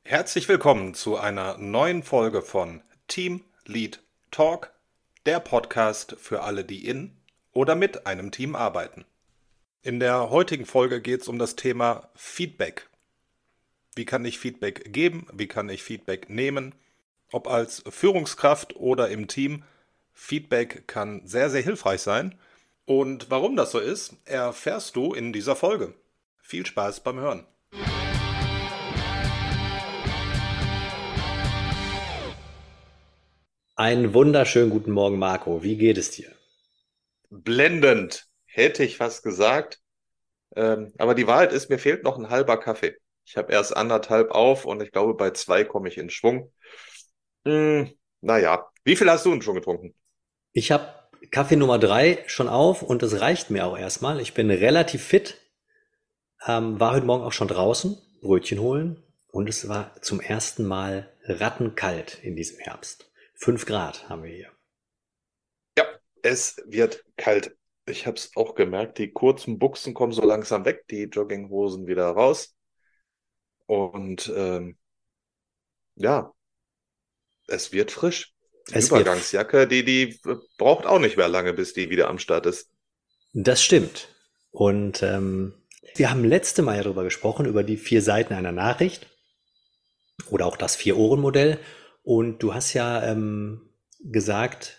Herzlich willkommen zu einer neuen Folge von Team Lead Talk, der Podcast für alle, die in oder mit einem Team arbeiten. In der heutigen Folge geht es um das Thema Feedback. Wie kann ich Feedback geben? Wie kann ich Feedback nehmen? Ob als Führungskraft oder im Team, Feedback kann sehr, sehr hilfreich sein. Und warum das so ist, erfährst du in dieser Folge. Viel Spaß beim Hören. Einen wunderschönen guten Morgen, Marco. Wie geht es dir? Blendend, hätte ich fast gesagt. Aber die Wahrheit ist, mir fehlt noch ein halber Kaffee. Ich habe erst anderthalb auf und ich glaube, bei zwei komme ich in Schwung. Naja, wie viel hast du denn schon getrunken? Ich habe Kaffee Nummer 3 schon auf und das reicht mir auch erstmal. Ich bin relativ fit, war heute Morgen auch schon draußen, Brötchen holen und es war zum ersten Mal rattenkalt in diesem Herbst. 5 Grad haben wir hier. Ja, es wird kalt. Ich habe es auch gemerkt, die kurzen Buchsen kommen so langsam weg, die Jogginghosen wieder raus. Und ja, es wird frisch. Die Es wird, Übergangsjacke, die braucht auch nicht mehr lange, bis die wieder am Start ist. Das stimmt. Und wir haben letzte Mal ja darüber gesprochen, über die 4 Seiten einer Nachricht oder auch das Vier-Ohren-Modell. Und du hast ja gesagt,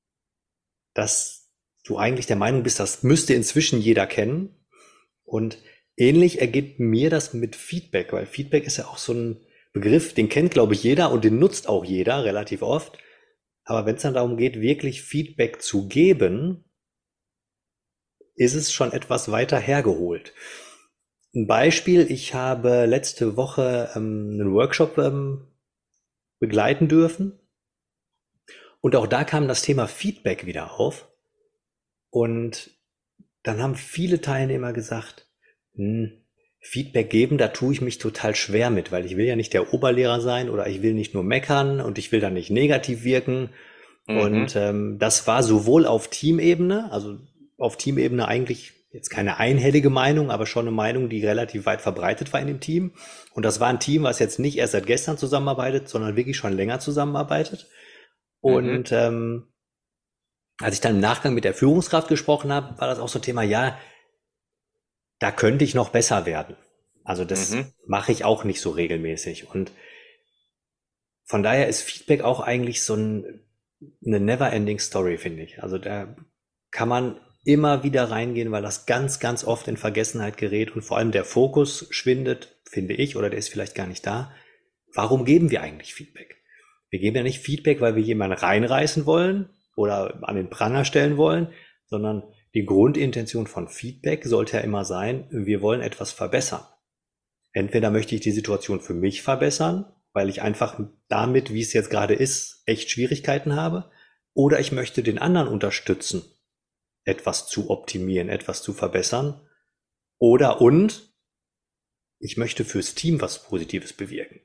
dass du eigentlich der Meinung bist, das müsste inzwischen jeder kennen. Und ähnlich ergeht mir das mit Feedback, weil Feedback ist ja auch so ein Begriff, den kennt, glaube ich, jeder und den nutzt auch jeder relativ oft. Aber wenn es dann darum geht, wirklich Feedback zu geben, ist es schon etwas weiter hergeholt. Ein Beispiel, ich habe letzte Woche einen Workshop begleiten dürfen und auch da kam das Thema Feedback wieder auf. Und dann haben viele Teilnehmer gesagt, hm, Feedback geben, da tue ich mich total schwer mit, weil ich will ja nicht der Oberlehrer sein oder ich will nicht nur meckern und ich will dann nicht negativ wirken. Und Mhm. das war sowohl auf Teamebene, also auf Teamebene eigentlich jetzt keine einhellige Meinung, aber schon eine Meinung, die relativ weit verbreitet war in dem Team. Und das war ein Team, was jetzt nicht erst seit gestern zusammenarbeitet, sondern wirklich schon länger zusammenarbeitet. Mhm. Und als ich dann im Nachgang mit der Führungskraft gesprochen habe, war das auch so ein Thema, ja, da könnte ich noch besser werden. Also das Mhm. mache ich auch nicht so regelmäßig. Und von daher ist Feedback auch eigentlich so eine never-ending Story, finde ich. Also da kann man immer wieder reingehen, weil das ganz, ganz oft in Vergessenheit gerät und vor allem der Fokus schwindet, finde ich, oder der ist vielleicht gar nicht da. Warum geben wir eigentlich Feedback? Wir geben ja nicht Feedback, weil wir jemanden reinreißen wollen oder an den Pranger stellen wollen, sondern die Grundintention von Feedback sollte ja immer sein, wir wollen etwas verbessern. Entweder möchte ich die Situation für mich verbessern, weil ich einfach damit, wie es jetzt gerade ist, echt Schwierigkeiten habe, oder ich möchte den anderen unterstützen, etwas zu optimieren, etwas zu verbessern, oder und ich möchte fürs Team was Positives bewirken.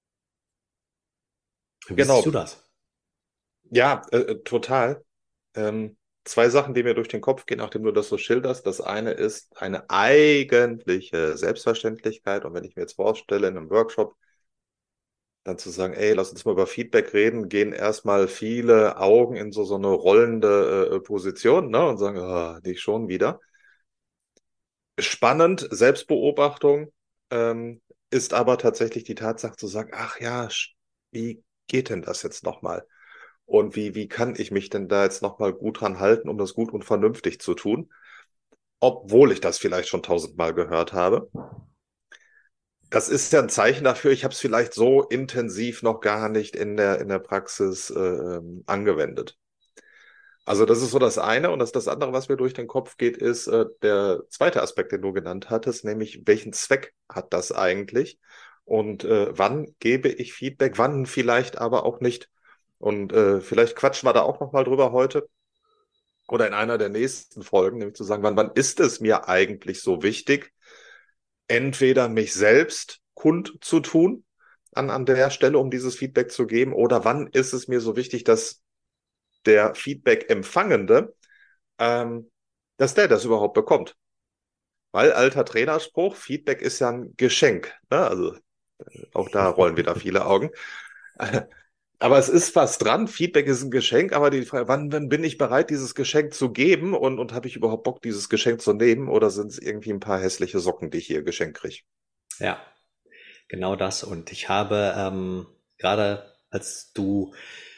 Wie siehst du Genau. das? Ja, total. Zwei Sachen, die mir durch den Kopf gehen, nachdem du das so schilderst. Das eine ist eine eigentliche Selbstverständlichkeit. Und wenn ich mir jetzt vorstelle, in einem Workshop dann zu sagen, ey, lass uns mal über Feedback reden, gehen erstmal viele Augen in so eine rollende Position, ne, und sagen, ah, nicht schon wieder. Spannend, Selbstbeobachtung, ist aber tatsächlich die Tatsache zu sagen, ach ja, wie geht denn das jetzt nochmal? Und wie kann ich mich denn da jetzt nochmal gut dran halten, um das gut und vernünftig zu tun, obwohl ich das vielleicht schon tausendmal gehört habe? Das ist ja ein Zeichen dafür, ich habe es vielleicht so intensiv noch gar nicht in der Praxis angewendet. Also das ist so das eine. Und das andere, was mir durch den Kopf geht, ist der zweite Aspekt, den du genannt hattest, nämlich welchen Zweck hat das eigentlich? Und wann gebe ich Feedback, wann vielleicht aber auch nicht? Und vielleicht quatschen wir da auch nochmal drüber heute oder in einer der nächsten Folgen, nämlich zu sagen, wann ist es mir eigentlich so wichtig, entweder mich selbst kundzutun an der Stelle, um dieses Feedback zu geben, oder wann ist es mir so wichtig, dass der Feedback-Empfangende, ähm, dass der das überhaupt bekommt. Weil alter Trainerspruch, Feedback ist ja ein Geschenk. Ne? Also Auch da rollen wieder viele Augen. Aber es ist was dran. Feedback ist ein Geschenk, aber die Frage, wann bin ich bereit, dieses Geschenk zu geben und habe ich überhaupt Bock, dieses Geschenk zu nehmen oder sind es irgendwie ein paar hässliche Socken, die ich hier geschenkt kriege? Ja, genau das. Und ich habe gerade, als du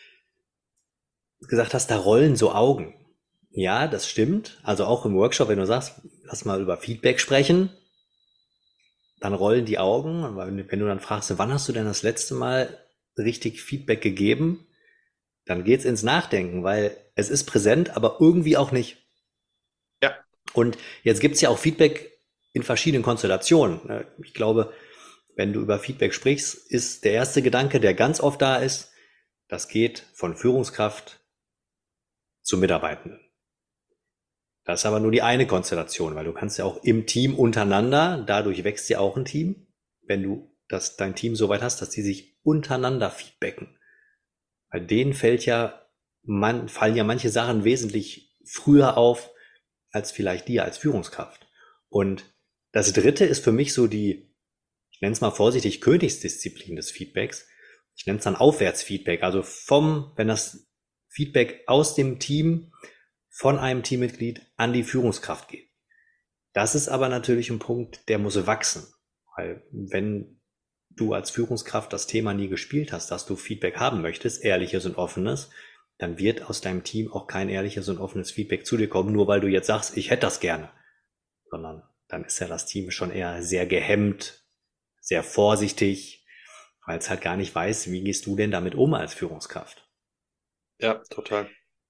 gesagt hast, da rollen so Augen. Ja, das stimmt. Also auch im Workshop, wenn du sagst, lass mal über Feedback sprechen, dann rollen die Augen. Und wenn du dann fragst, wann hast du denn das letzte Mal richtig Feedback gegeben, dann geht's ins Nachdenken, weil es ist präsent, aber irgendwie auch nicht. Ja, Und jetzt gibt's ja auch Feedback in verschiedenen Konstellationen. Ich glaube, wenn du über Feedback sprichst, ist der erste Gedanke, der ganz oft da ist, das geht von Führungskraft zu Mitarbeitenden. Das ist aber nur die eine Konstellation, weil du kannst ja auch im Team untereinander, dadurch wächst ja auch ein Team, wenn du dein Team so weit hast, dass die sich untereinander feedbacken. Bei denen fallen ja manche Sachen wesentlich früher auf, als vielleicht dir als Führungskraft. Und das dritte ist für mich so ich nenne es mal vorsichtig, Königsdisziplin des Feedbacks. Ich nenne es dann Aufwärtsfeedback. Also wenn das Feedback aus dem Team von einem Teammitglied an die Führungskraft geht. Das ist aber natürlich ein Punkt, der muss wachsen. Weil wenn du als Führungskraft das Thema nie gespielt hast, dass du Feedback haben möchtest, ehrliches und offenes, dann wird aus deinem Team auch kein ehrliches und offenes Feedback zu dir kommen, nur weil du jetzt sagst, ich hätte das gerne. Sondern dann ist ja das Team schon eher sehr gehemmt, sehr vorsichtig, weil es halt gar nicht weiß, wie gehst du denn damit um als Führungskraft? ja, total.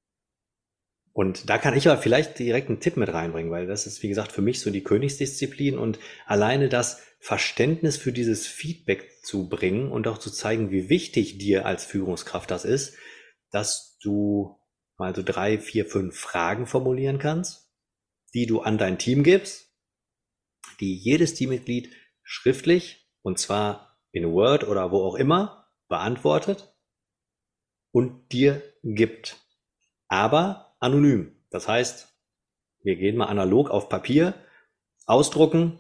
Und da kann ich aber vielleicht direkt einen Tipp mit reinbringen, weil das ist, wie gesagt, für mich so die Königsdisziplin und alleine das Verständnis für dieses Feedback zu bringen und auch zu zeigen, wie wichtig dir als Führungskraft das ist, dass du mal so 3, 4, 5 Fragen formulieren kannst, die du an dein Team gibst, die jedes Teammitglied schriftlich, und zwar in Word oder wo auch immer, beantwortet und dir gibt. Aber anonym. Das heißt, wir gehen mal analog auf Papier, ausdrucken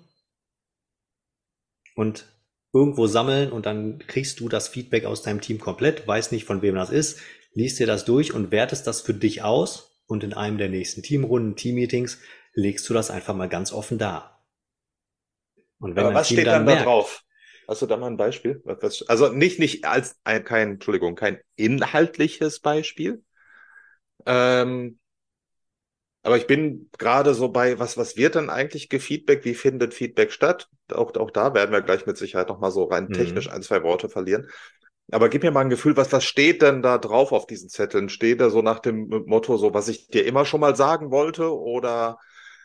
und irgendwo sammeln und dann kriegst du das Feedback aus deinem Team komplett, weißt nicht, von wem das ist, liest dir das durch und wertest das für dich aus und in einem der nächsten Teamrunden, Teammeetings legst du das einfach mal ganz offen dar. Und wenn Aber dein was Team steht dann dann da merkt, drauf? Hast du da mal ein Beispiel? Also nicht als kein inhaltliches Beispiel. Ähm, aber ich bin gerade so bei, was wird denn eigentlich gefeedback? Wie findet Feedback statt? Auch da werden wir gleich mit Sicherheit nochmal so rein technisch mhm. ein, zwei Worte verlieren. Aber gib mir mal ein Gefühl, was steht denn da drauf auf diesen Zetteln? Steht da so nach dem Motto, so was ich dir immer schon mal sagen wollte? Oder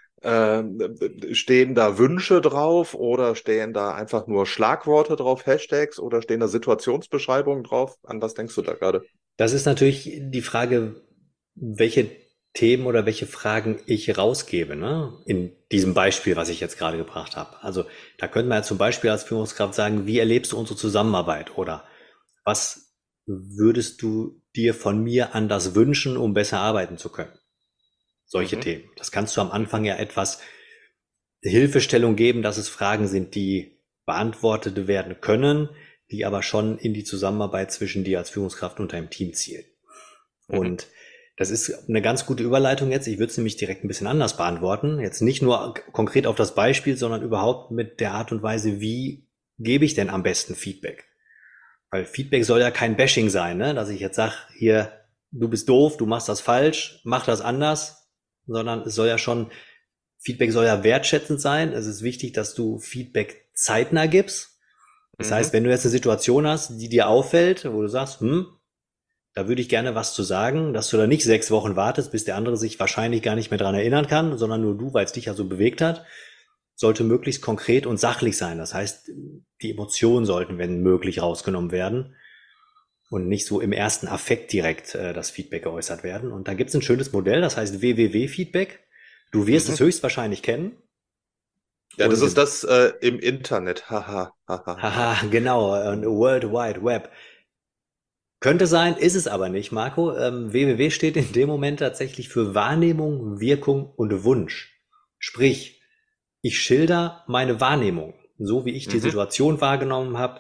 stehen da Wünsche drauf? Oder stehen da einfach nur Schlagworte drauf, Hashtags? Oder stehen da Situationsbeschreibungen drauf? An was denkst du da gerade? Das ist natürlich die Frage, welche Themen oder welche Fragen ich rausgebe, ne? In diesem Beispiel, was ich jetzt gerade gebracht habe. Also da könnte man ja zum Beispiel als Führungskraft sagen, wie erlebst du unsere Zusammenarbeit? Oder was würdest du dir von mir anders wünschen, um besser arbeiten zu können? Solche Mhm. Themen. Das kannst du am Anfang Mhm. ja etwas Hilfestellung geben, dass es Fragen sind, die beantwortet werden können, die aber schon in die Zusammenarbeit zwischen dir als Führungskraft und deinem Team zielen. Mhm. Und das ist eine ganz gute Überleitung jetzt. Ich würde es nämlich direkt ein bisschen anders beantworten. Jetzt nicht nur konkret auf das Beispiel, sondern überhaupt mit der Art und Weise, wie gebe ich denn am besten Feedback? Weil Feedback soll ja kein Bashing sein, ne? Dass ich jetzt sage, hier, du bist doof, du machst das falsch, mach das anders, sondern Feedback soll ja wertschätzend sein. Es ist wichtig, dass du Feedback zeitnah gibst. Das heißt, Mhm. wenn du jetzt eine Situation hast, die dir auffällt, wo du sagst, da würde ich gerne was zu sagen, dass du da nicht 6 Wochen wartest, bis der andere sich wahrscheinlich gar nicht mehr dran erinnern kann, sondern nur du, weil es dich ja so bewegt hat, sollte möglichst konkret und sachlich sein. Das heißt, die Emotionen sollten, wenn möglich, rausgenommen werden und nicht so im ersten Affekt direkt das Feedback geäußert werden. Und da gibt es ein schönes Modell, das heißt WWW-Feedback. Du wirst es Mhm. höchstwahrscheinlich kennen. Ja, das Und ist das im Internet. Haha, haha, ha. haha, genau, World Wide Web. Könnte sein, ist es aber nicht, Marco. WWW steht in dem Moment tatsächlich für Wahrnehmung, Wirkung und Wunsch. Sprich, ich schilder meine Wahrnehmung, so wie ich die Mhm. Situation wahrgenommen habe.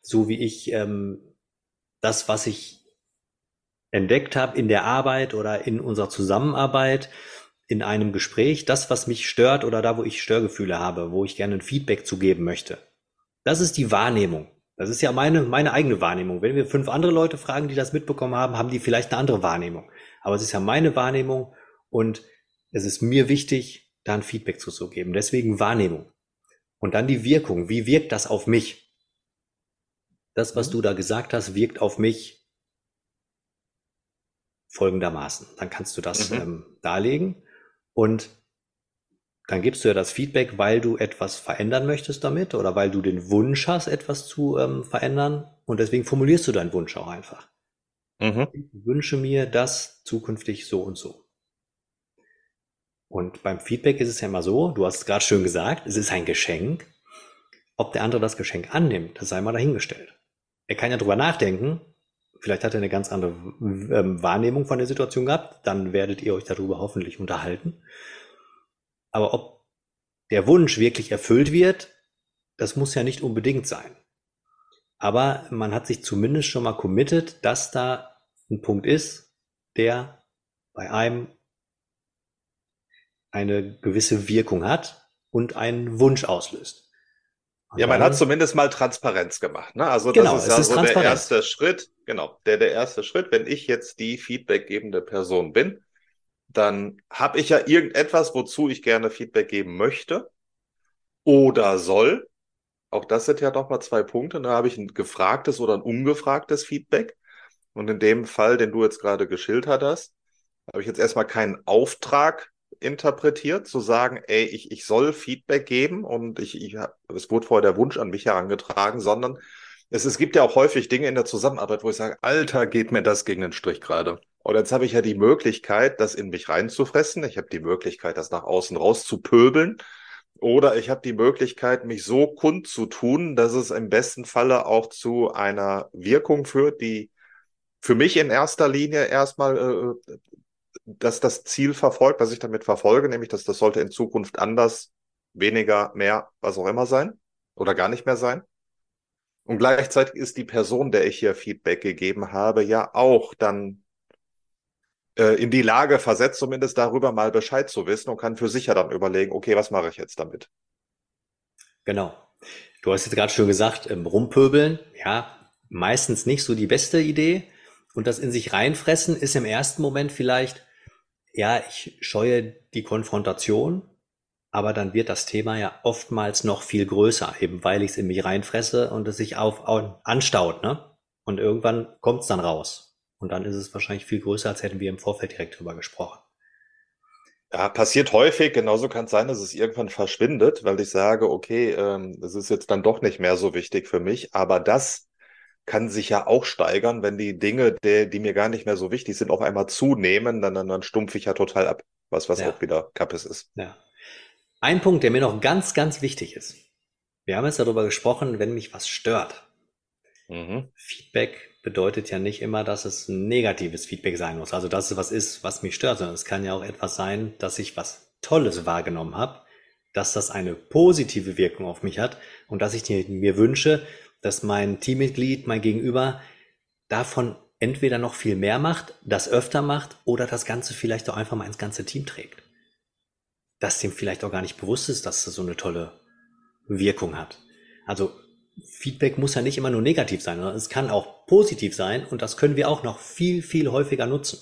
so wie ich das, was ich entdeckt habe in der Arbeit oder in unserer Zusammenarbeit, in einem Gespräch, das, was mich stört oder da, wo ich Störgefühle habe, wo ich gerne ein Feedback zu geben möchte. Das ist die Wahrnehmung. Das ist ja meine eigene Wahrnehmung. Wenn wir 5 andere Leute fragen, die das mitbekommen haben, haben die vielleicht eine andere Wahrnehmung. Aber es ist ja meine Wahrnehmung und es ist mir wichtig, da ein Feedback zu geben. Deswegen Wahrnehmung. Und dann die Wirkung. Wie wirkt das auf mich? Das, was Mhm. du da gesagt hast, wirkt auf mich folgendermaßen. Dann kannst du das Mhm. darlegen und dann gibst du ja das Feedback, weil du etwas verändern möchtest damit oder weil du den Wunsch hast, etwas zu verändern. Und deswegen formulierst du deinen Wunsch auch einfach. Mhm. Ich wünsche mir das zukünftig so und so. Und beim Feedback ist es ja immer so, du hast es gerade schön gesagt, es ist ein Geschenk. Ob der andere das Geschenk annimmt, das sei mal dahingestellt. Er kann ja drüber nachdenken. Vielleicht hat er eine ganz andere Wahrnehmung von der Situation gehabt. Dann werdet ihr euch darüber hoffentlich unterhalten. Aber ob der Wunsch wirklich erfüllt wird, das muss ja nicht unbedingt sein. Aber man hat sich zumindest schon mal committed, dass da ein Punkt ist, der bei einem eine gewisse Wirkung hat und einen Wunsch auslöst. Ja, Und man hat dann, zumindest mal Transparenz gemacht, ne? Also das genau, ist es ja ist so der transparent. erste Schritt, genau, der erste Schritt. Wenn ich jetzt die feedbackgebende Person bin, dann habe ich ja irgendetwas, wozu ich gerne Feedback geben möchte oder soll. Auch das sind ja doch mal 2 Punkte. Da habe ich ein gefragtes oder ein ungefragtes Feedback. Und in dem Fall, den du jetzt gerade geschildert hast, habe ich jetzt erstmal keinen Auftrag interpretiert, zu sagen, ey, ich soll Feedback geben und es wurde vorher der Wunsch an mich herangetragen, sondern es gibt ja auch häufig Dinge in der Zusammenarbeit, wo ich sage, Alter, geht mir das gegen den Strich gerade. Und jetzt habe ich ja die Möglichkeit, das in mich reinzufressen. Ich habe die Möglichkeit, das nach außen rauszupöbeln. Oder ich habe die Möglichkeit, mich so kundzutun, dass es im besten Falle auch zu einer Wirkung führt, die für mich in erster Linie erstmal dass das Ziel verfolgt, was ich damit verfolge, nämlich dass das sollte in Zukunft anders, weniger, mehr, was auch immer sein oder gar nicht mehr sein. Und gleichzeitig ist die Person, der ich hier Feedback gegeben habe, ja auch dann in die Lage versetzt, zumindest darüber mal Bescheid zu wissen und kann für sich ja dann überlegen, okay, was mache ich jetzt damit? Genau. Du hast jetzt gerade schon gesagt, rumpöbeln, ja, meistens nicht so die beste Idee. Und das in sich reinfressen ist im ersten Moment vielleicht, ja, ich scheue die Konfrontation, aber dann wird das Thema ja oftmals noch viel größer, eben weil ich es in mich reinfresse und es sich anstaut, ne? Und irgendwann kommt es dann raus. Und dann ist es wahrscheinlich viel größer, als hätten wir im Vorfeld direkt drüber gesprochen. Ja, passiert häufig. Genauso kann es sein, dass es irgendwann verschwindet, weil ich sage, okay, das ist jetzt dann doch nicht mehr so wichtig für mich. Aber das kann sich ja auch steigern, wenn die Dinge, die mir gar nicht mehr so wichtig sind, auf einmal zunehmen, dann stumpfe ich ja total ab, was Ja, auch wieder Kappes ist. ja. Ein Punkt, der mir noch ganz, ganz wichtig ist. Wir haben jetzt darüber gesprochen, wenn mich was stört. Mhm. Feedback bedeutet ja nicht immer, dass es ein negatives Feedback sein muss. Also, dass es was ist, was mich stört, sondern es kann ja auch etwas sein, dass ich was Tolles wahrgenommen habe, dass das eine positive Wirkung auf mich hat und dass ich mir wünsche, dass mein Teammitglied, mein Gegenüber davon entweder noch viel mehr macht, das öfter macht oder das Ganze vielleicht auch einfach mal ins ganze Team trägt. Dass dem vielleicht auch gar nicht bewusst ist, dass das so eine tolle Wirkung hat. Also Feedback muss ja nicht immer nur negativ sein, sondern es kann auch positiv sein und das können wir auch noch viel, viel häufiger nutzen.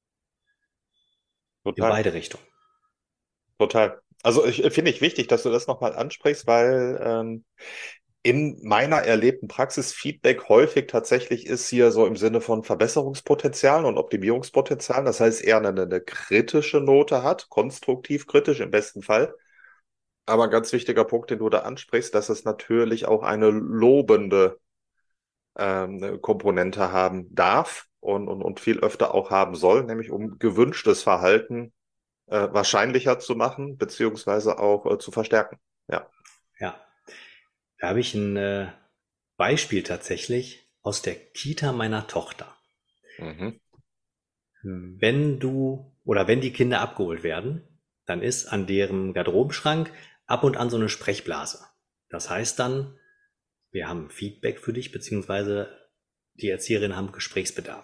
In Total, beide Richtungen. total. Also finde ich wichtig, dass du das nochmal ansprichst, weil in meiner erlebten Praxis Feedback häufig tatsächlich ist hier so im Sinne von Verbesserungspotenzialen und Optimierungspotenzialen. Das heißt, eher eine kritische Note hat, konstruktiv kritisch im besten Fall. Aber ein ganz wichtiger Punkt, den du da ansprichst, dass es natürlich auch eine lobende Komponente haben darf und viel öfter auch haben soll, nämlich um gewünschtes Verhalten wahrscheinlicher zu machen, beziehungsweise auch zu verstärken. Ja. Ja, da habe ich ein Beispiel tatsächlich aus der Kita meiner Tochter. Mhm. Wenn du oder wenn die Kinder abgeholt werden, dann ist an deren Garderobenschrank ab und an so eine Sprechblase. Das heißt dann, wir haben Feedback für dich, beziehungsweise die Erzieherinnen haben Gesprächsbedarf.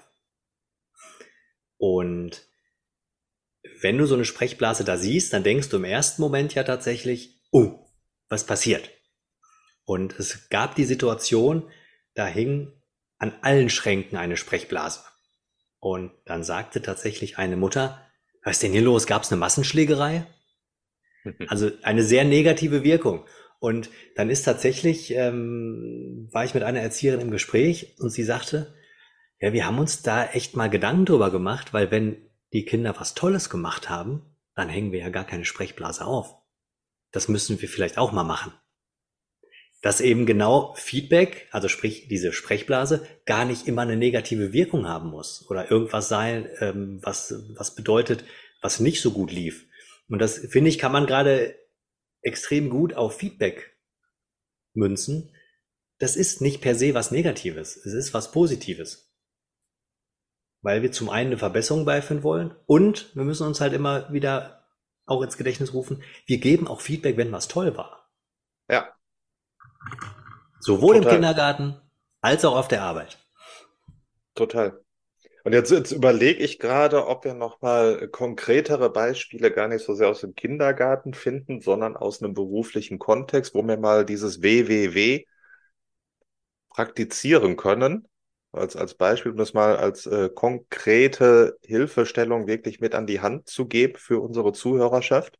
Und wenn du so eine Sprechblase da siehst, dann denkst du im ersten Moment ja tatsächlich, oh, was passiert? Und es gab die Situation, da hing an allen Schränken eine Sprechblase. Und dann sagte tatsächlich eine Mutter, was ist denn hier los? Gab es eine Massenschlägerei? Also eine sehr negative Wirkung. Und dann ist tatsächlich, war ich mit einer Erzieherin im Gespräch und sie sagte, ja, wir haben uns da echt mal Gedanken drüber gemacht, weil wenn die Kinder was Tolles gemacht haben, dann hängen wir ja gar keine Sprechblase auf. Das müssen wir vielleicht auch mal machen. Dass eben genau Feedback, also sprich diese Sprechblase, gar nicht immer eine negative Wirkung haben muss oder irgendwas sein, was bedeutet, was nicht so gut lief. Und das, finde ich, kann man gerade extrem gut auf Feedback münzen. Das ist nicht per se was Negatives, es ist was Positives. Weil wir zum einen eine Verbesserung beiführen wollen und wir müssen uns halt immer wieder auch ins Gedächtnis rufen, wir geben auch Feedback, wenn was toll war. Ja, Sowohl im total, Kindergarten als auch auf der Arbeit. total. Und jetzt überlege ich gerade, ob wir nochmal konkretere Beispiele gar nicht so sehr aus dem Kindergarten finden, sondern aus einem beruflichen Kontext, wo wir mal dieses WWW praktizieren können. Als Beispiel, um das mal als konkrete Hilfestellung wirklich mit an die Hand zu geben für unsere Zuhörerschaft.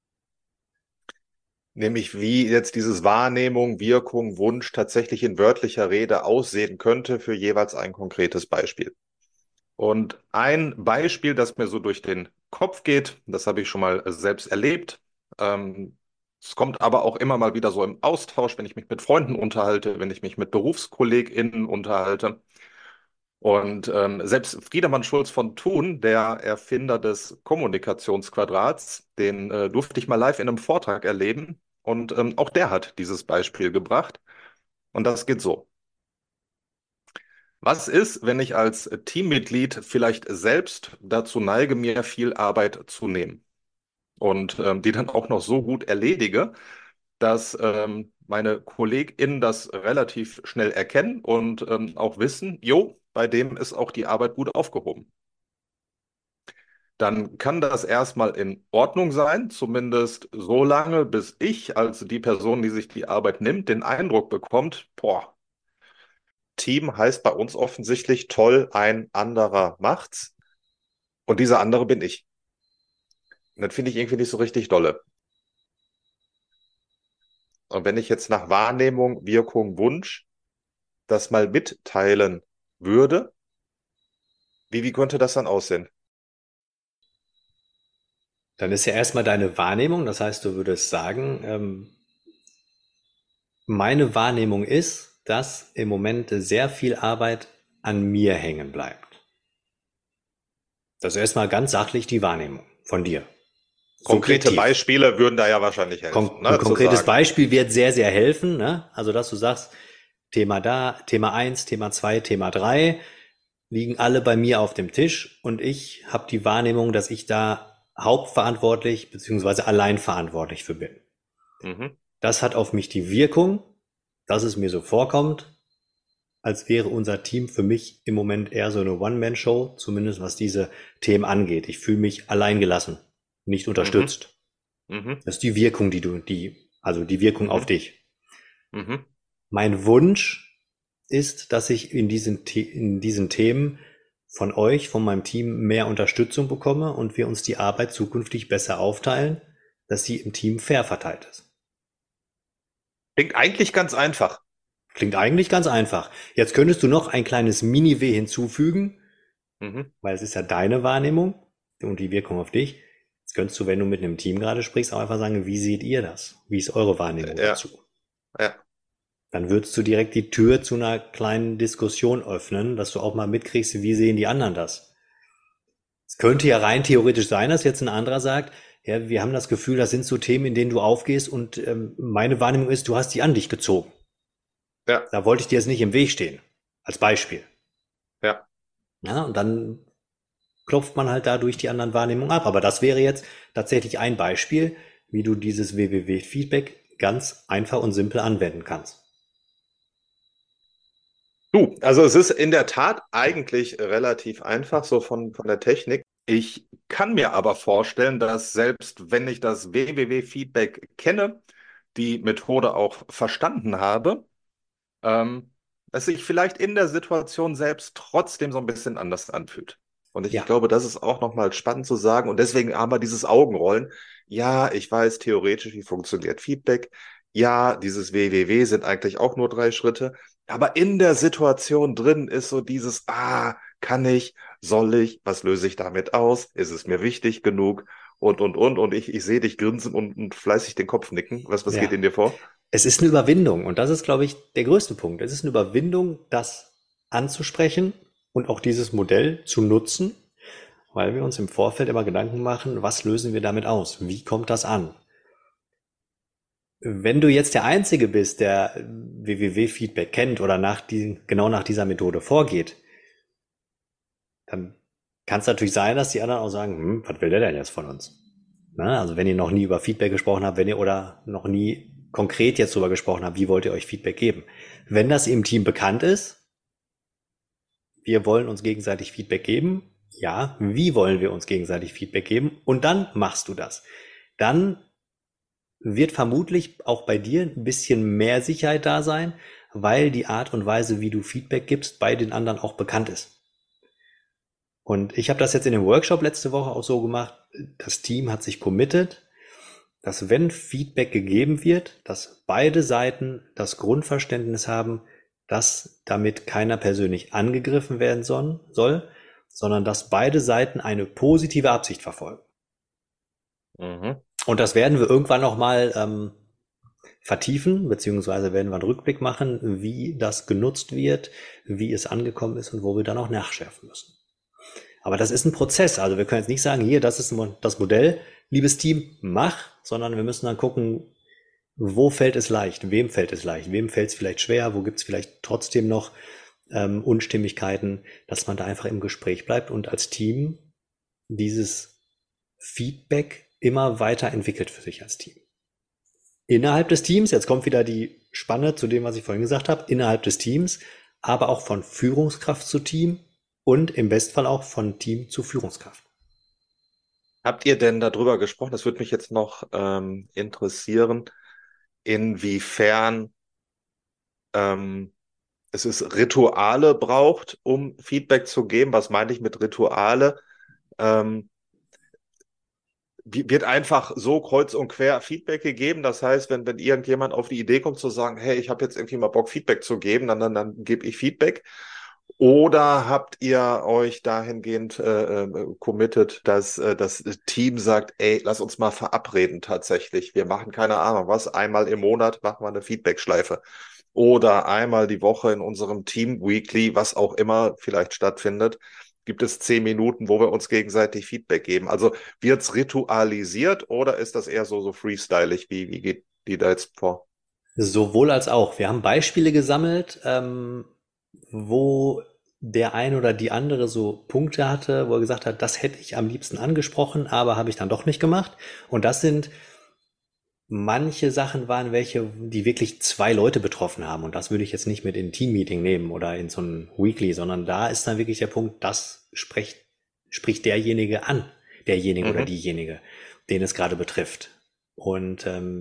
Nämlich wie jetzt dieses Wahrnehmung, Wirkung, Wunsch tatsächlich in wörtlicher Rede aussehen könnte für jeweils ein konkretes Beispiel. Und ein Beispiel, das mir so durch den Kopf geht, das habe ich schon mal selbst erlebt. Es kommt aber auch immer mal wieder so im Austausch, wenn ich mich mit Freunden unterhalte, wenn ich mich mit BerufskollegInnen unterhalte. Und selbst Friedemann Schulz von Thun, der Erfinder des Kommunikationsquadrats, den durfte ich mal live in einem Vortrag erleben. Und auch der hat dieses Beispiel gebracht. Und das geht so. Was ist, wenn ich als Teammitglied vielleicht selbst dazu neige, mir viel Arbeit zu nehmen und die dann auch noch so gut erledige, dass meine KollegInnen das relativ schnell erkennen und auch wissen, jo, bei dem ist auch die Arbeit gut aufgehoben. Dann kann das erstmal in Ordnung sein, zumindest so lange, bis ich als die Person, die sich die Arbeit nimmt, den Eindruck bekommt, boah, Team heißt bei uns offensichtlich toll, ein anderer macht's und dieser andere bin ich. Und das finde ich irgendwie nicht so richtig dolle. Und wenn ich jetzt nach Wahrnehmung, Wirkung, Wunsch das mal mitteilen würde, wie könnte das dann aussehen? Dann ist ja erstmal deine Wahrnehmung, das heißt, du würdest sagen, meine Wahrnehmung ist, dass im Moment sehr viel Arbeit an mir hängen bleibt. Das ist erstmal ganz sachlich die Wahrnehmung von dir. Konkrete Subjektiv. Beispiele würden da ja wahrscheinlich helfen, Ein ne, zu konkretes sagen. Beispiel wird sehr, sehr helfen. Ne? Also, dass du sagst, Thema da, Thema 1, Thema 2, Thema 3 liegen alle bei mir auf dem Tisch und ich habe die Wahrnehmung, dass ich da hauptverantwortlich beziehungsweise allein verantwortlich für bin. Mhm. Das hat auf mich die Wirkung, dass es mir so vorkommt, als wäre unser Team für mich im Moment eher so eine One-Man-Show, zumindest was diese Themen angeht. Ich fühle mich alleingelassen, nicht Mhm. unterstützt. Mhm. Das ist die Wirkung, also die Wirkung auf Mhm. dich. Mhm. Mein Wunsch ist, dass ich in diesen Themen von euch, von meinem Team mehr Unterstützung bekomme und wir uns die Arbeit zukünftig besser aufteilen, dass sie im Team fair verteilt ist. Klingt eigentlich ganz einfach. Klingt eigentlich ganz einfach. Jetzt könntest du noch ein kleines Mini-W hinzufügen, Mhm. weil es ist ja deine Wahrnehmung und die Wirkung auf dich. Jetzt könntest du, wenn du mit einem Team gerade sprichst, auch einfach sagen, wie seht ihr das? Wie ist eure Wahrnehmung Ja, dazu? ja, Dann würdest du direkt die Tür zu einer kleinen Diskussion öffnen, dass du auch mal mitkriegst, wie sehen die anderen das? Es könnte ja rein theoretisch sein, dass jetzt ein anderer sagt, ja, wir haben das Gefühl, das sind so Themen, in denen du aufgehst und meine Wahrnehmung ist, du hast die an dich gezogen. ja, Da wollte ich dir jetzt nicht im Weg stehen. Als Beispiel. ja. Ja, und dann klopft man halt dadurch die anderen Wahrnehmungen ab. Aber das wäre jetzt tatsächlich ein Beispiel, wie du dieses WWW-Feedback ganz einfach und simpel anwenden kannst. Du, also es ist in der Tat eigentlich relativ einfach, so von der Technik. Ich kann mir aber vorstellen, dass selbst wenn ich das WWW-Feedback kenne, die Methode auch verstanden habe, es sich vielleicht in der Situation selbst trotzdem so ein bisschen anders anfühlt. Und ich Ja, glaube, das ist auch nochmal spannend zu sagen. Und deswegen haben wir dieses Augenrollen. Ja, ich weiß theoretisch, wie funktioniert Feedback. Ja, dieses WWW sind eigentlich auch nur 3 Schritte. Aber in der Situation drin ist so dieses, kann ich, soll ich, was löse ich damit aus? Ist es mir wichtig genug? Und. Und ich sehe dich grinsen und fleißig den Kopf nicken. Was geht ja. in dir vor? Es ist eine Überwindung und das ist, glaube ich, der größte Punkt. Es ist eine Überwindung, das anzusprechen und auch dieses Modell zu nutzen, weil wir uns im Vorfeld immer Gedanken machen, was lösen wir damit aus? Wie kommt das an? Wenn du jetzt der Einzige bist, der WWW-Feedback kennt oder genau nach dieser Methode vorgeht, dann kann es natürlich sein, dass die anderen auch sagen, was will der denn jetzt von uns? Na, also wenn ihr noch nie über Feedback gesprochen habt, wenn ihr oder noch nie konkret jetzt darüber gesprochen habt, wie wollt ihr euch Feedback geben? Wenn das im Team bekannt ist, wir wollen uns gegenseitig Feedback geben, ja, wie wollen wir uns gegenseitig Feedback geben? Und dann machst du das. Dann wird vermutlich auch bei dir ein bisschen mehr Sicherheit da sein, weil die Art und Weise, wie du Feedback gibst, bei den anderen auch bekannt ist. Und ich habe das jetzt in dem Workshop letzte Woche auch so gemacht. Das Team hat sich committed, dass wenn Feedback gegeben wird, dass beide Seiten das Grundverständnis haben, dass damit keiner persönlich angegriffen werden soll, sondern dass beide Seiten eine positive Absicht verfolgen. Mhm. Und das werden wir irgendwann nochmal vertiefen, beziehungsweise werden wir einen Rückblick machen, wie das genutzt wird, wie es angekommen ist und wo wir dann auch nachschärfen müssen. Aber das ist ein Prozess. Also wir können jetzt nicht sagen, hier, das ist das Modell, liebes Team, mach, sondern wir müssen dann gucken, wo fällt es leicht, wem fällt es leicht, wem fällt es vielleicht schwer, wo gibt es vielleicht trotzdem noch Unstimmigkeiten, dass man da einfach im Gespräch bleibt und als Team dieses Feedback immer weiter entwickelt für sich als Team. Innerhalb des Teams, jetzt kommt wieder die Spanne zu dem, was ich vorhin gesagt habe, innerhalb des Teams, aber auch von Führungskraft zu Team und im Bestfall auch von Team zu Führungskraft. Habt ihr denn darüber gesprochen? Das würde mich jetzt noch interessieren, inwiefern ähm, es ist Rituale braucht, um Feedback zu geben. Was meine ich mit Rituale? Ähm, wird einfach so kreuz und quer Feedback gegeben. Das heißt, wenn irgendjemand auf die Idee kommt zu sagen, hey, ich habe jetzt irgendwie mal Bock, Feedback zu geben, dann gebe ich Feedback. Oder habt ihr euch dahingehend committed, dass das Team sagt, ey, lass uns mal verabreden tatsächlich. Wir machen keine Ahnung was, einmal im Monat machen wir eine Feedback-Schleife. Oder einmal die Woche in unserem Team Weekly, was auch immer vielleicht stattfindet, gibt es 10 Minuten, wo wir uns gegenseitig Feedback geben. Also wird's ritualisiert oder ist das eher so freestylig? Wie geht die da jetzt vor? Sowohl als auch. Wir haben Beispiele gesammelt, wo der ein oder die andere so Punkte hatte, wo er gesagt hat, das hätte ich am liebsten angesprochen, aber habe ich dann doch nicht gemacht. Und das sind manche Sachen waren welche, die wirklich zwei Leute betroffen haben. Und das würde ich jetzt nicht mit in ein Team-Meeting nehmen oder in so ein Weekly, sondern da ist dann wirklich der Punkt, spricht derjenige an, derjenige oder Mhm. diejenige, den es gerade betrifft. Und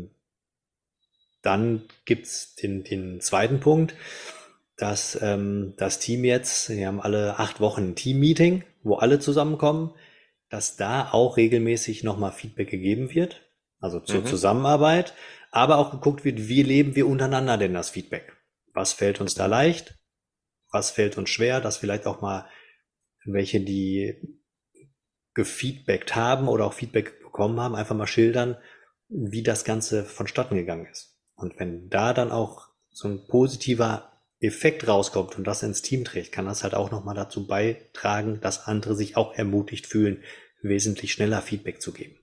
dann gibt's den zweiten Punkt, dass das Team jetzt, wir haben alle 8 Wochen ein Team-Meeting, wo alle zusammenkommen, dass da auch regelmäßig nochmal Feedback gegeben wird, also zur Mhm. Zusammenarbeit, aber auch geguckt wird, wie leben wir untereinander denn das Feedback? Was fällt uns da Mhm. leicht? Was fällt uns schwer? Dass vielleicht auch mal welche, die gefeedbackt haben oder auch Feedback bekommen haben, einfach mal schildern, wie das Ganze vonstatten gegangen ist. Und wenn da dann auch so ein positiver Effekt rauskommt und das ins Team trägt, kann das halt auch nochmal dazu beitragen, dass andere sich auch ermutigt fühlen, wesentlich schneller Feedback zu geben.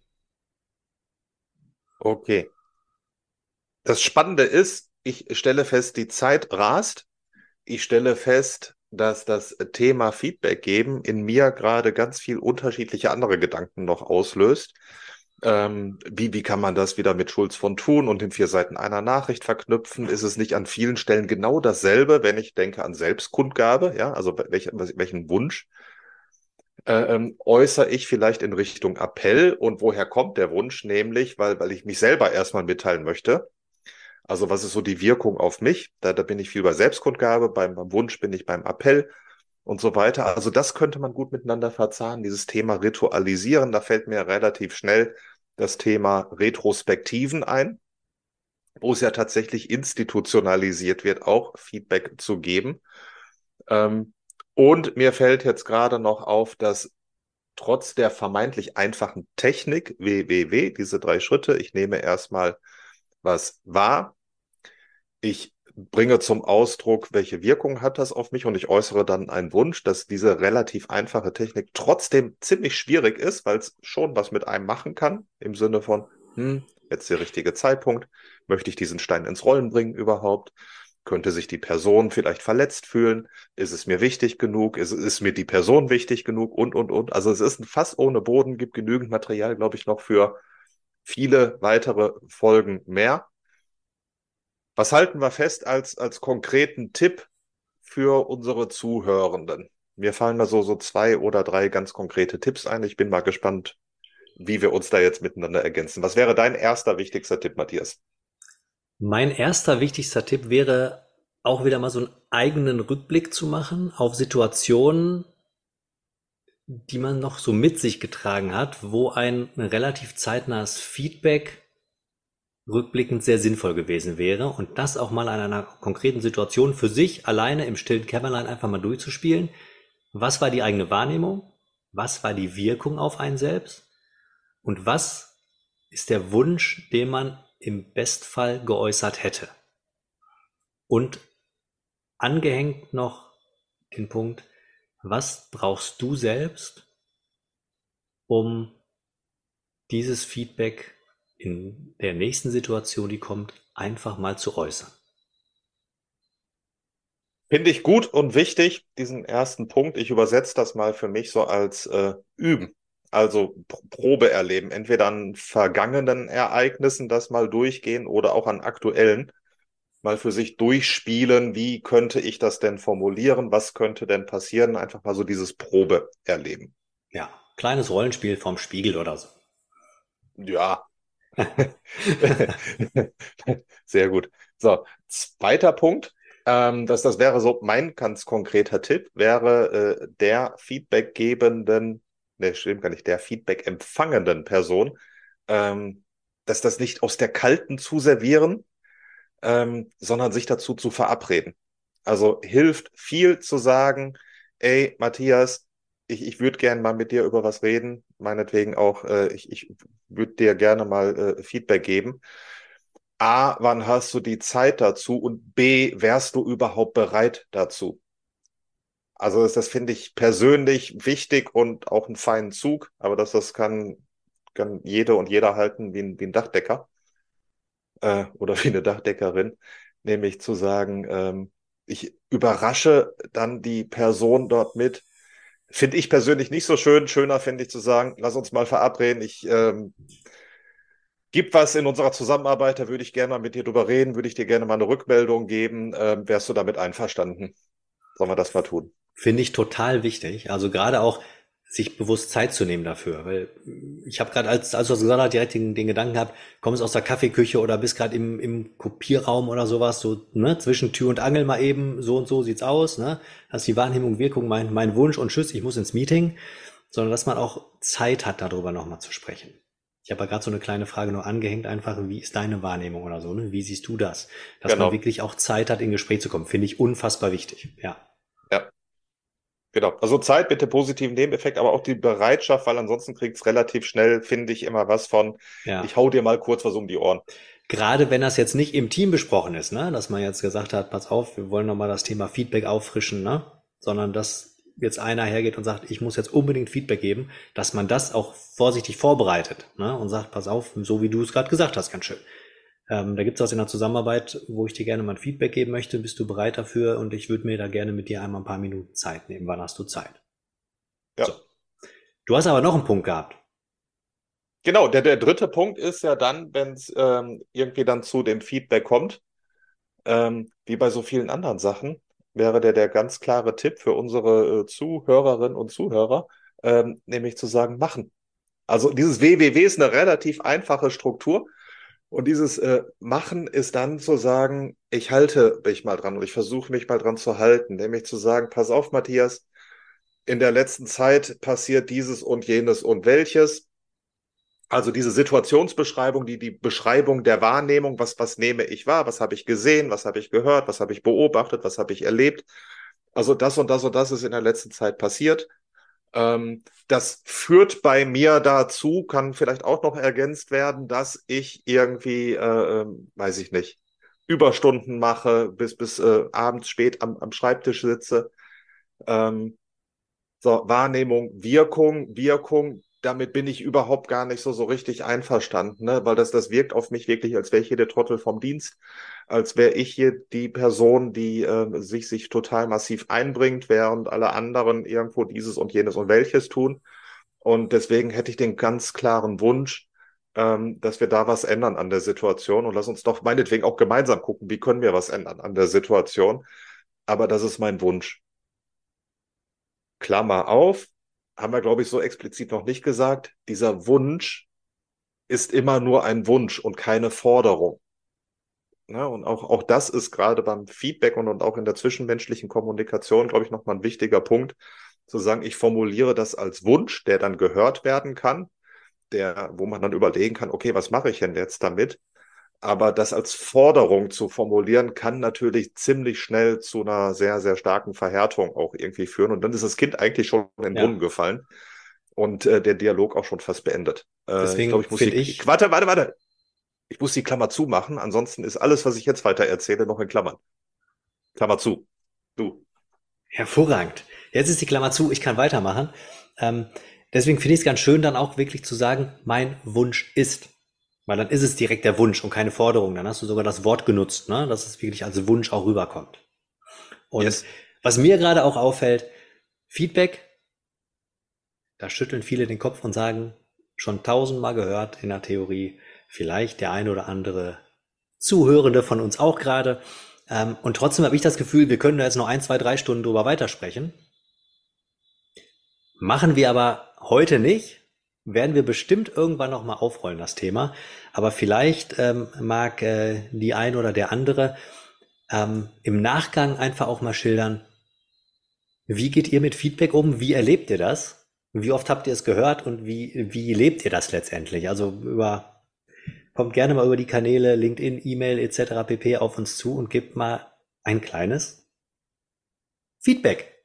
Okay. Das Spannende ist, ich stelle fest, die Zeit rast. Ich stelle fest, dass das Thema Feedback geben in mir gerade ganz viel unterschiedliche andere Gedanken noch auslöst. Wie kann man das wieder mit Schulz von Thun und den 4 Seiten einer Nachricht verknüpfen? Ist es nicht an vielen Stellen genau dasselbe, wenn ich denke an Selbstkundgabe? Ja, also welchen Wunsch äußere ich vielleicht in Richtung Appell und woher kommt der Wunsch? Nämlich, weil ich mich selber erstmal mitteilen möchte. Also was ist so die Wirkung auf mich? Da bin ich viel bei Selbstkundgabe, beim Wunsch bin ich beim Appell und so weiter. Also das könnte man gut miteinander verzahnen, dieses Thema Ritualisieren. Da fällt mir relativ schnell das Thema Retrospektiven ein, wo es ja tatsächlich institutionalisiert wird, auch Feedback zu geben. Ähm, und mir fällt jetzt gerade noch auf, dass trotz der vermeintlich einfachen Technik, diese 3 Schritte, ich nehme erstmal was wahr, ich bringe zum Ausdruck, welche Wirkung hat das auf mich und ich äußere dann einen Wunsch, dass diese relativ einfache Technik trotzdem ziemlich schwierig ist, weil es schon was mit einem machen kann, im Sinne von, jetzt der richtige Zeitpunkt, möchte ich diesen Stein ins Rollen bringen überhaupt? Könnte sich die Person vielleicht verletzt fühlen? Ist es mir wichtig genug? Ist mir die Person wichtig genug? Und. Also es ist ein Fass ohne Boden, gibt genügend Material, glaube ich, noch für viele weitere Folgen mehr. Was halten wir fest als konkreten Tipp für unsere Zuhörenden? Mir fallen da so 2 oder 3 ganz konkrete Tipps ein. Ich bin mal gespannt, wie wir uns da jetzt miteinander ergänzen. Was wäre dein erster wichtigster Tipp, Matthias? Mein erster wichtigster Tipp wäre, auch wieder mal so einen eigenen Rückblick zu machen auf Situationen, die man noch so mit sich getragen hat, wo ein relativ zeitnahes Feedback rückblickend sehr sinnvoll gewesen wäre und das auch mal an einer konkreten Situation für sich alleine im stillen Kämmerlein einfach mal durchzuspielen. Was war die eigene Wahrnehmung? Was war die Wirkung auf einen selbst? Und was ist der Wunsch, den man im Bestfall geäußert hätte? Und angehängt noch den Punkt, was brauchst du selbst, um dieses Feedback in der nächsten Situation, die kommt, einfach mal zu äußern? Finde ich gut und wichtig, diesen ersten Punkt. Ich übersetze das mal für mich so als Üben. Also Probe erleben. Entweder an vergangenen Ereignissen das mal durchgehen oder auch an aktuellen. Mal für sich durchspielen. Wie könnte ich das denn formulieren? Was könnte denn passieren? Einfach mal so dieses Probe erleben. Ja, kleines Rollenspiel vorm Spiegel oder so. Ja. Sehr gut. So, zweiter Punkt. Das wäre so mein ganz konkreter Tipp, wäre der Feedback-gebenden, ne, stimmt gar nicht, der Feedback-empfangenden Person, ähm, dass das nicht aus der Kalten zu servieren, sondern sich dazu zu verabreden. Also hilft viel zu sagen, ey, Matthias, ich würde gerne mal mit dir über was reden, meinetwegen auch, ich würde dir gerne mal Feedback geben. A, wann hast du die Zeit dazu? Und B, wärst du überhaupt bereit dazu? Also das finde ich persönlich wichtig und auch einen feinen Zug, aber das kann jede und jeder halten wie ein Dachdecker oder wie eine Dachdeckerin, nämlich zu sagen, ich überrasche dann die Person dort mit. Finde ich persönlich nicht so schön. Schöner finde ich zu sagen, lass uns mal verabreden. Ich gibt was in unserer Zusammenarbeit, da würde ich gerne mal mit dir drüber reden, würde ich dir gerne mal eine Rückmeldung geben. Wärst du damit einverstanden? Sollen wir das mal tun? Finde ich total wichtig. Also gerade auch sich bewusst Zeit zu nehmen dafür. Weil ich habe gerade, als du das gesagt hast, direkt den Gedanken gehabt, kommst aus der Kaffeeküche oder bist gerade im Kopierraum oder sowas, so ne, zwischen Tür und Angel mal eben, so und so sieht's aus, ne? Hast die Wahrnehmung, Wirkung, mein Wunsch und Tschüss, ich muss ins Meeting, sondern dass man auch Zeit hat, darüber nochmal zu sprechen. Ich habe ja gerade so eine kleine Frage nur angehängt, einfach, wie ist deine Wahrnehmung oder so, ne? Wie siehst du das? Dass man Genau. wirklich auch Zeit hat, in Gespräch zu kommen, finde ich unfassbar wichtig. Ja, Ja, genau. Also Zeit mit dem positiven Nebeneffekt, aber auch die Bereitschaft, weil ansonsten kriegt es relativ schnell, finde ich, immer was von, ja. ich hau dir mal kurz was um die Ohren. Gerade wenn das jetzt nicht im Team besprochen ist, ne, dass man jetzt gesagt hat, pass auf, wir wollen nochmal das Thema Feedback auffrischen, ne, sondern dass jetzt einer hergeht und sagt, ich muss jetzt unbedingt Feedback geben, dass man das auch vorsichtig vorbereitet, ne, und sagt, pass auf, so wie du es gerade gesagt hast, ganz schön. Da gibt's was in der Zusammenarbeit, wo ich dir gerne mal ein Feedback geben möchte. Bist du bereit dafür? Und ich würde mir da gerne mit dir einmal ein paar Minuten Zeit nehmen. Wann hast du Zeit? So. Ja, Du hast aber noch einen Punkt gehabt. Genau, der dritte Punkt ist ja dann, wenn es irgendwie dann zu dem Feedback kommt, wie bei so vielen anderen Sachen, wäre der ganz klare Tipp für unsere Zuhörerinnen und Zuhörer, nämlich zu sagen, machen. Also dieses WWW ist eine relativ einfache Struktur und dieses Machen ist dann zu sagen, ich halte mich mal dran und ich versuche mich mal dran zu halten, nämlich zu sagen, pass auf, Matthias, in der letzten Zeit passiert dieses und jenes und welches. Also diese Situationsbeschreibung, die Beschreibung der Wahrnehmung, was nehme ich wahr, was habe ich gesehen, was habe ich gehört, was habe ich beobachtet, was habe ich erlebt. Also das und das und das ist in der letzten Zeit passiert. Das führt bei mir dazu, kann vielleicht auch noch ergänzt werden, dass ich irgendwie, weiß ich nicht, Überstunden mache, bis abends spät am Schreibtisch sitze. Ähm, so, Wahrnehmung, Wirkung, damit bin ich überhaupt gar nicht so richtig einverstanden, ne? Weil das wirkt auf mich wirklich, als wäre ich hier der Trottel vom Dienst, als wäre ich hier die Person, die sich total massiv einbringt, während alle anderen irgendwo dieses und jenes und welches tun. Und deswegen hätte ich den ganz klaren Wunsch, dass wir da was ändern an der Situation und lass uns doch meinetwegen auch gemeinsam gucken, wie können wir was ändern an der Situation. Aber das ist mein Wunsch. Klammer auf, haben wir, glaube ich, so explizit noch nicht gesagt. Dieser Wunsch ist immer nur ein Wunsch und keine Forderung. Ne? Und auch das ist gerade beim Feedback und auch in der zwischenmenschlichen Kommunikation, glaube ich, nochmal ein wichtiger Punkt, zu sagen, ich formuliere das als Wunsch, der dann gehört werden kann, wo man dann überlegen kann, okay, was mache ich denn jetzt damit? Aber das als Forderung zu formulieren, kann natürlich ziemlich schnell zu einer sehr, sehr starken Verhärtung auch irgendwie führen. Und dann ist das Kind eigentlich schon in den Ja, Brunnen gefallen und der Dialog auch schon fast beendet. Ich glaube, deswegen ich muss finde die. ich, Warte. Ich muss die Klammer zumachen. Ansonsten ist alles, was ich jetzt weiter erzähle, noch in Klammern. Klammer zu. Du. hervorragend. Jetzt ist die Klammer zu, ich kann weitermachen. Ähm, deswegen finde ich es ganz schön, dann auch wirklich zu sagen, mein Wunsch ist. Weil dann ist es direkt der Wunsch und keine Forderung. Dann hast du sogar das Wort genutzt, ne? Dass es wirklich als Wunsch auch rüberkommt. Und Yes. was mir gerade auch auffällt, Feedback, da schütteln viele den Kopf und sagen, schon tausendmal gehört in der Theorie, vielleicht der eine oder andere Zuhörende von uns auch gerade. Und trotzdem habe ich das Gefühl, wir können da jetzt noch ein, zwei, 3 Stunden drüber weitersprechen. Machen wir aber heute nicht. Werden wir bestimmt irgendwann nochmal aufrollen, das Thema. Aber vielleicht mag die ein oder der andere im Nachgang einfach auch mal schildern, wie geht ihr mit Feedback um? Wie erlebt ihr das? Wie oft habt ihr es gehört und wie lebt ihr das letztendlich? Also kommt gerne mal über die Kanäle LinkedIn, E-Mail etc. pp. Auf uns zu und gebt mal ein kleines Feedback.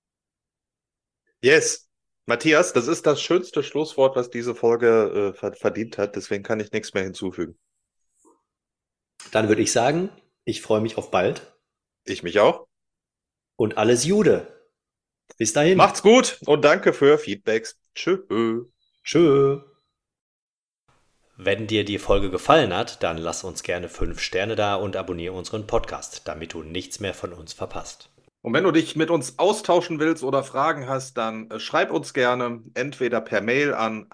Yes. Matthias, das ist das schönste Schlusswort, was diese Folge verdient hat. Deswegen kann ich nichts mehr hinzufügen. Dann würde ich sagen, ich freue mich auf bald Ich mich auch. und alles Jude. Bis dahin. Macht's gut und danke für Feedbacks. Tschö. Tschö. Wenn dir die Folge gefallen hat, dann lass uns gerne 5 Sterne da und abonniere unseren Podcast, damit du nichts mehr von uns verpasst. Und wenn du dich mit uns austauschen willst oder Fragen hast, dann schreib uns gerne entweder per Mail an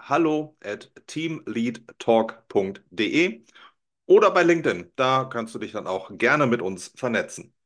hallo@teamleadtalk.de oder bei LinkedIn. Da kannst du dich dann auch gerne mit uns vernetzen.